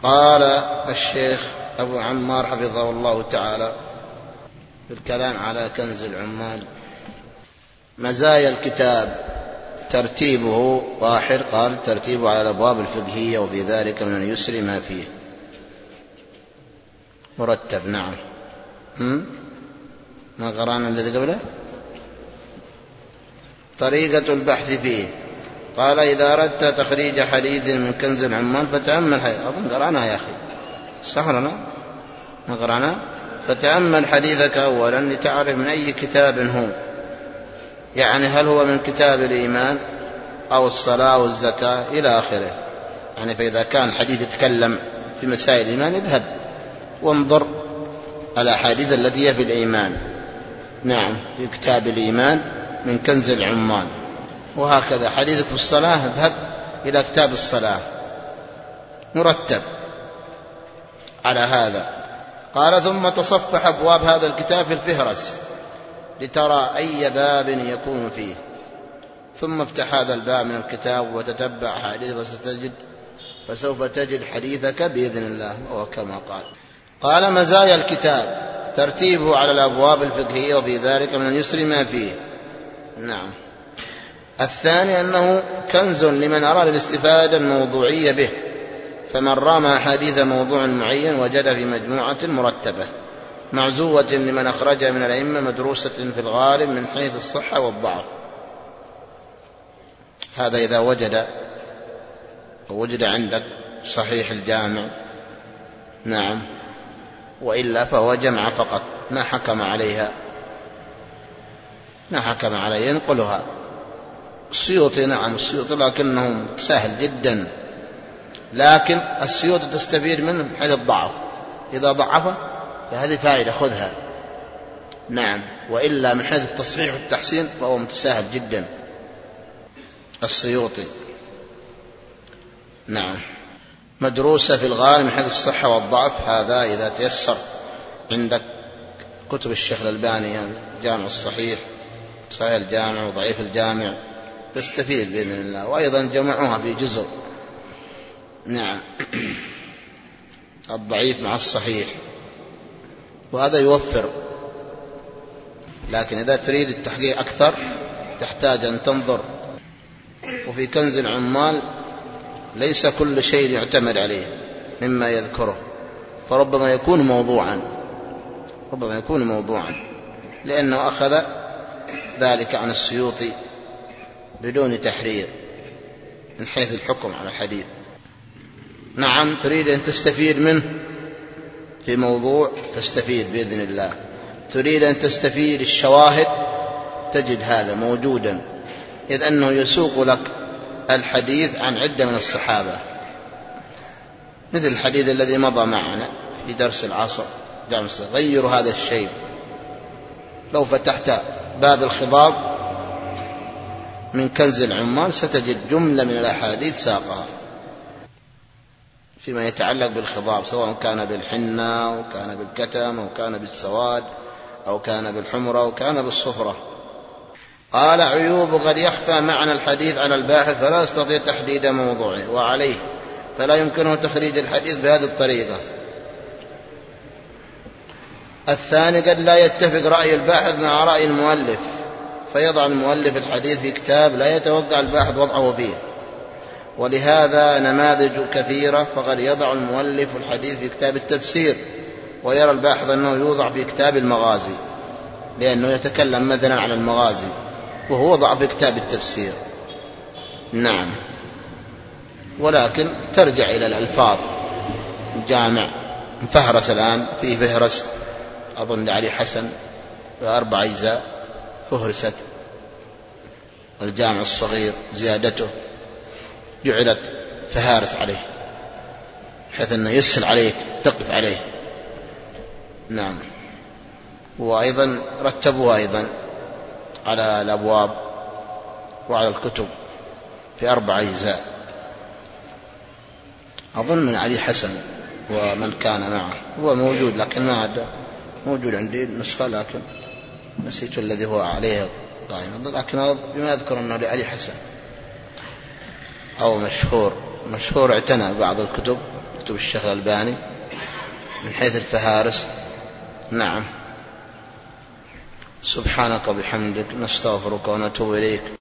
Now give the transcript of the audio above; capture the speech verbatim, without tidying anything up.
قال الشيخ أبو عمار حفظه الله تعالى في الكلام على كنز العمال: مزايا الكتاب ترتيبه واحد. قال: ترتيبه على الأبواب الفقهية، وفي ذلك من اليسر ما فيه مرتب. نعم. ما قرأنا الذي قبله؟ طريقة البحث فيه. قال: إذا أردت تخريج حديث من كنز العمال فتأمل حديث. أظن قرأنا يا أخي، صح ولا لا؟ ما قرأنا؟ فتأمل حديثك أولا لتعرف من أي كتاب هو، يعني هل هو من كتاب الإيمان أو الصلاة والزكاة إلى آخره. يعني فإذا كان الحديث يتكلم في مسائل الإيمان اذهب وانظر الأحاديث التي هي في الإيمان. نعم، في كتاب الإيمان من كنز العمال. وهكذا حديثك في الصلاة اذهب إلى كتاب الصلاة، مرتب على هذا. قال: ثم تصفح أبواب هذا الكتاب في الفهرس لترى أي باب يكون فيه، ثم افتح هذا الباب من الكتاب وتتبع حديث وستجد فسوف تجد حديثك بإذن الله. وكما قال. قال: مزايا الكتاب ترتيبه على الأبواب الفقهية، وفي ذلك من اليسر ما فيه. نعم. الثاني أنه كنز لمن أراد الاستفادة الموضوعية به، فمن رام حديث موضوع معين وجد في مجموعة مرتبة معزوة لمن أخرجها من الأئمة مدروسة في الغالب من حيث الصحة والضعف. هذا إذا وجد وجد عندك صحيح الجامع. نعم. وإلا فهو جمع فقط، ما حكم عليها، ما حكم عليها، ينقلها. السيوطي نعم السيوطي لكنه سهل جدا، لكن السيوطي تستفيد منه حيث الضعف. إذا ضعفه فهذه فائدة خذها. نعم. وإلا من حيث التصحيح والتحسين فهو متساهل جدا السيوطي. نعم. مدروسة في الغالب من حيث الصحة والضعف. هذا إذا تيسر عندك كتب الشيخ الألباني، يعني جامع الصحيح، صحيح الجامع وضعيف الجامع، تستفيد بإذن الله. وأيضا جمعوها في جزء. نعم. الضعيف مع الصحيح، وهذا يوفر. لكن إذا تريد التحقيق أكثر تحتاج أن تنظر. وفي كنز العمال ليس كل شيء يعتمد عليه مما يذكره، فربما يكون موضوعا، ربما يكون موضوعا لأنه أخذ ذلك عن السيوطي بدون تحرير من حيث الحكم على الحديث. نعم. تريد أن تستفيد منه في موضوع تستفيد بإذن الله. تريد أن تستفيد الشواهد تجد هذا موجودا، إذ أنه يسوق لك الحديث عن عدة من الصحابة، مثل الحديث الذي مضى معنا في درس العصر. غير هذا الشيء. لو فتحت باب الخضاب من كنز العمال ستجد جملة من الأحاديث ساقها فيما يتعلق بالخضاب، سواء كان بالحنة أو كان بالكتم أو كان بالسواد أو كان بالحمرة أو كان بالصفرة. قال: عيوب: قد يخفى معنى الحديث على الباحث فلا يستطيع تحديد موضوعه، وعليه فلا يمكنه تخريج الحديث بهذه الطريقة. الثاني: قد لا يتفق رأي الباحث مع رأي المؤلف، فيضع المؤلف الحديث في كتاب لا يتوقع الباحث وضعه فيه، ولهذا نماذج كثيرة. فقد يضع المؤلف الحديث في كتاب التفسير ويرى الباحث أنه يوضع في كتاب المغازي، لأنه يتكلم مثلا عن المغازي وهو وضع في كتاب التفسير. نعم. ولكن ترجع إلى الألفاظ. جامع مفهرس الآن فيه فهرس أظن علي حسن أربع أجزاء فهرست. الجامع الصغير زيادته جعلت فهارس عليه بحيث أنه يسهل عليك تقف عليه. نعم. وأيضا رتبوها أيضا على الأبواب وعلى الكتب في أربع أجزاء أظن من علي حسن ومن كان معه. هو موجود لكن ما عاد موجود عندي النسخة، لكن نسيت الذي هو عليه قائم، لكن بما أذكر أنه لعلي حسن أو مشهور مشهور اعتنى بعض الكتب كتب الشيخ الألباني من حيث الفهارس. نعم. سبحانك وبحمدك نستغفرك ونتوب إليك.